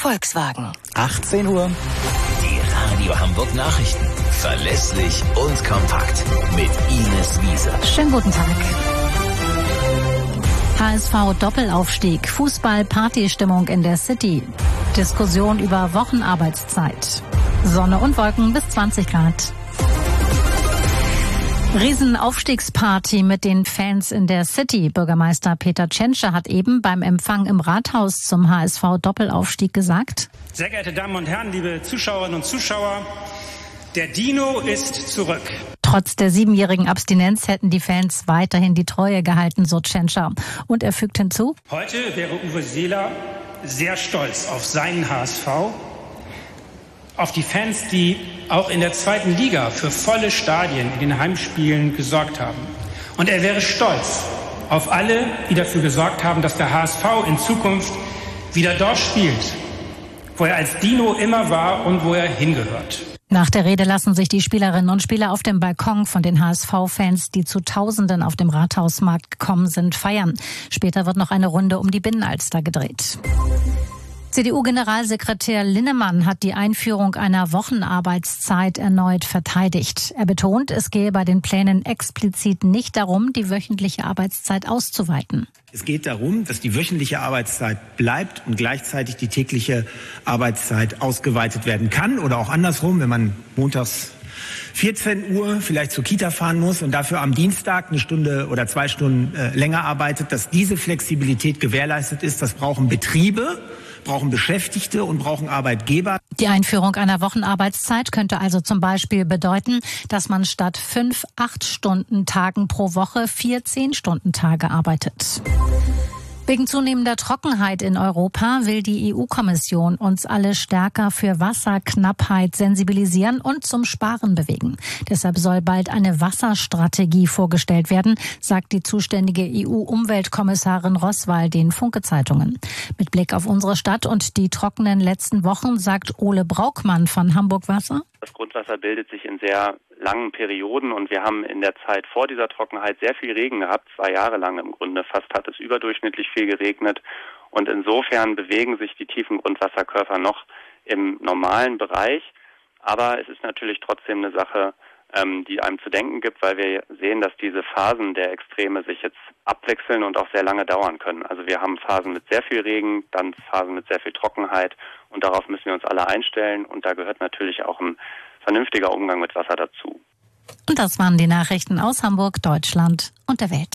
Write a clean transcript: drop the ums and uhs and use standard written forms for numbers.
Volkswagen. 18 Uhr. Die Radio Hamburg Nachrichten. Verlässlich und kompakt. Mit Ines Wiese. Schönen guten Tag. HSV-Doppelaufstieg, Fußball-Partystimmung in der City, Diskussion über Wochenarbeitszeit, Sonne und Wolken bis 20 Grad. Riesenaufstiegsparty mit den Fans in der City. Bürgermeister Peter Tschentscher hat eben beim Empfang im Rathaus zum HSV-Doppelaufstieg gesagt: Sehr geehrte Damen und Herren, liebe Zuschauerinnen und Zuschauer, der Dino ist zurück. Trotz der 7-jährigen Abstinenz hätten die Fans weiterhin die Treue gehalten, so Tschentscher. Und er fügt hinzu: Heute wäre Uwe Seeler sehr stolz auf seinen HSV, auf die Fans, die auch in der zweiten Liga für volle Stadien in den Heimspielen gesorgt haben. Und er wäre stolz auf alle, die dafür gesorgt haben, dass der HSV in Zukunft wieder dort spielt, wo er als Dino immer war und wo er hingehört. Nach der Rede lassen sich die Spielerinnen und Spieler auf dem Balkon von den HSV-Fans, die zu Tausenden auf dem Rathausmarkt gekommen sind, feiern. Später wird noch eine Runde um die Binnenalster gedreht. CDU-Generalsekretär Linnemann hat die Einführung einer Wochenarbeitszeit erneut verteidigt. Er betont, es gehe bei den Plänen explizit nicht darum, die wöchentliche Arbeitszeit auszuweiten. Es geht darum, dass die wöchentliche Arbeitszeit bleibt und gleichzeitig die tägliche Arbeitszeit ausgeweitet werden kann. Oder auch andersrum, wenn man montags 14 Uhr vielleicht zur Kita fahren muss und dafür am Dienstag 1 Stunde oder 2 Stunden länger arbeitet, dass diese Flexibilität gewährleistet ist. Das brauchen Betriebe, brauchen Beschäftigte und brauchen Arbeitgeber. Die Einführung einer Wochenarbeitszeit könnte also zum Beispiel bedeuten, dass man statt 5 8-Stunden-Tagen pro Woche 4 10-Stunden-Tage arbeitet. Wegen zunehmender Trockenheit in Europa will die EU-Kommission uns alle stärker für Wasserknappheit sensibilisieren und zum Sparen bewegen. Deshalb soll bald eine Wasserstrategie vorgestellt werden, sagt die zuständige EU-Umweltkommissarin Roswal den Funke-Zeitungen. Mit Blick auf unsere Stadt und die trockenen letzten Wochen sagt Ole Braukmann von Hamburg Wasser: Das Grundwasser bildet sich in sehr langen Perioden und wir haben in der Zeit vor dieser Trockenheit sehr viel Regen gehabt, 2 Jahre lang im Grunde. Fast hat es überdurchschnittlich viel geregnet und insofern bewegen sich die tiefen Grundwasserkörper noch im normalen Bereich. Aber es ist natürlich trotzdem eine Sache, die einem zu denken gibt, weil wir sehen, dass diese Phasen der Extreme sich jetzt abwechseln und auch sehr lange dauern können. Also wir haben Phasen mit sehr viel Regen, dann Phasen mit sehr viel Trockenheit und darauf müssen wir uns alle einstellen und da gehört natürlich auch ein vernünftiger Umgang mit Wasser dazu. Und das waren die Nachrichten aus Hamburg, Deutschland und der Welt.